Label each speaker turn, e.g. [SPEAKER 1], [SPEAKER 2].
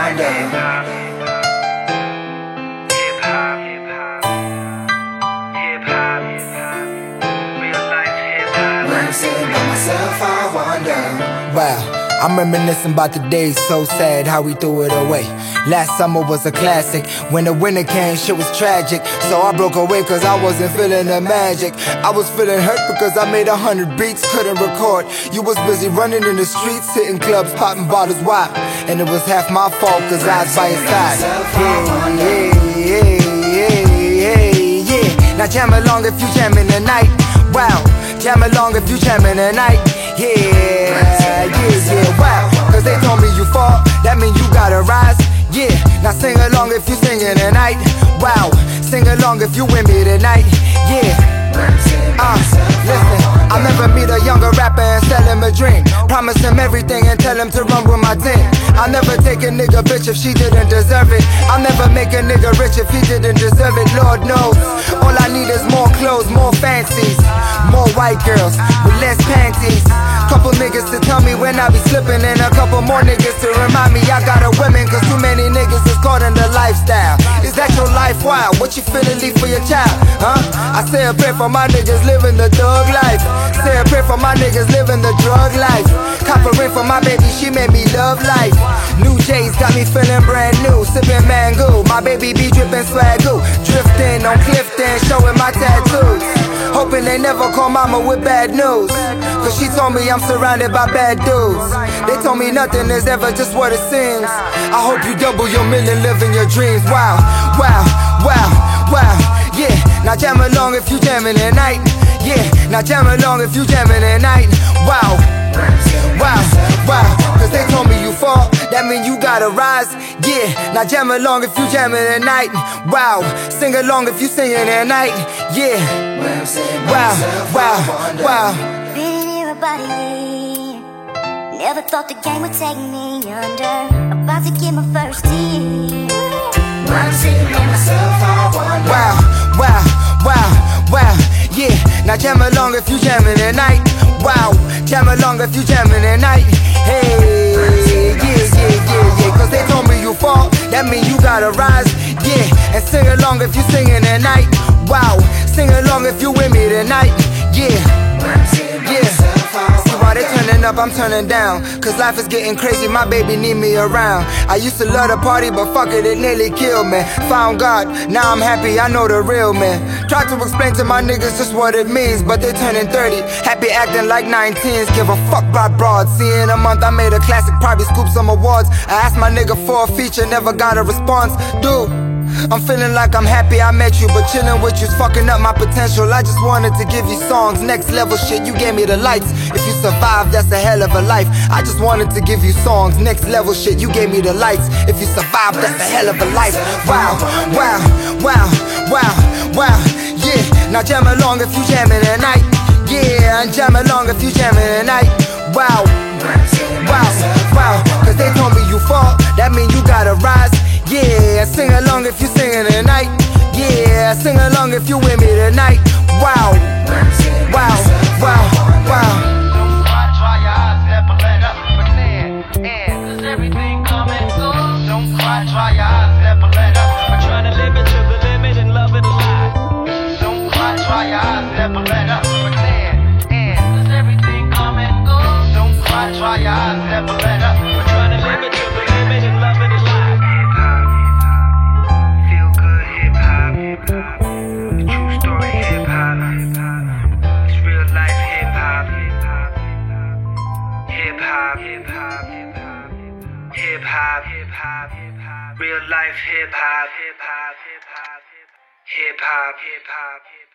[SPEAKER 1] wonder.
[SPEAKER 2] Hip hop, real life hip hop.
[SPEAKER 1] When I'm sitting by myself, I wonder.
[SPEAKER 3] Wow, I'm reminiscing about the days so sad how we threw it away. Last summer was a classic. When the winter came, shit was tragic. So I broke away cause I wasn't feeling the magic. I was feeling hurt because I made 100 beats, couldn't record. You was busy running in the streets, hitting clubs, popping bottles wild. And it was half my fault cause I was by your side. Yeah. Now jam along if you jamming tonight. Wow, jam along if you jamming tonight. Yeah, wow. Cause they told me you fall, that mean you gotta rise. Yeah, now sing along if you singing tonight. Wow, sing along if you with me tonight. Yeah, listen, I'll never meet a younger rapper and sell him a dream. Promise him everything and tell him to run with my team. I'll never take a nigga bitch if she didn't deserve it. I'll never make a nigga rich if he didn't deserve it. Lord knows, all I need is more clothes, more fancies, more white girls with less panties. Couple niggas to tell me when I be slipping, and a couple more niggas to remind me I got a women. Cause too many niggas is caught in the lifestyle. Is that your life? Wow, what you finna leave for your child? Huh? I say a prayer for my niggas living the thug life. Say a prayer for my niggas living the drug life. Cop a ring for my baby, she made me love life. New J's got me feeling brand new. Sipping mango, my baby be dripping swagoo. Drifting on Clifton, showing my tattoos. Hoping they never call mama with bad news. Cause she told me I'm surrounded by bad dudes. They told me nothing is ever just what it seems. I hope you double your million, living your dreams. Wow, yeah. Now jam along if you jamming tonight. Yeah, now jam along if you jamming tonight. Wow. Cause they told me you fall, that mean you gotta rise. Yeah, now jam along if you jamming tonight. Wow, sing along if you singing tonight. Yeah, wow.
[SPEAKER 4] Been here about a year. Never thought the game would take me under. About to get my first tear.
[SPEAKER 1] When I'm sitting by myself, I wonder.
[SPEAKER 3] Wow. Yeah, now jam along if you jamming tonight. Wow, jam along if you jamming tonight. Hey, yeah. Cause they told me you fall, that mean you gotta rise. Yeah, and sing along if you singing tonight. Wow, sing along if you with me tonight. Yeah. See why they turning up, I'm turning down. Cause life is getting crazy, my baby need me around. I used to love to party, but fuck it, it nearly killed me. Found God, now I'm happy, I know the real man. Tried to explain to my niggas just what it means, but they turning 30, happy acting like 19s. Give a fuck by broad. See, in a month I made a classic, probably scoop some awards. I asked my nigga for a feature, never got a response. Dude, I'm feeling like I'm happy I met you, but chilling with you's fucking up my potential. I just wanted to give you songs, next level shit, you gave me the lights. If you survive, that's a hell of a life. I just wanted to give you songs, next level shit, you gave me the lights. If you survive, that's a hell of a life. Wow. Yeah, now jam along if you jamming tonight. Yeah, and jam along if you jamming tonight. Wow. Cause they told me you fall, that mean you gotta rise. Yeah, sing along if you singing tonight. Yeah, sing along if you with me tonight. Wow.
[SPEAKER 2] Don't cry, dry your eyes, never let up, pretend. Cause everything come and goes. Don't cry, dry your eyes, never let up. I'm trying to live it to the limit and love it alive. Don't cry, dry your eyes, never let up, pretend. Cause everything come and goes. Don't cry, dry your eyes, never let up. I'm trying to live it to the limit and love it alive. Feel good hip hop. True story hip hop. It's real life hip hop. Hip hop. Real life hip hop. Hip hop.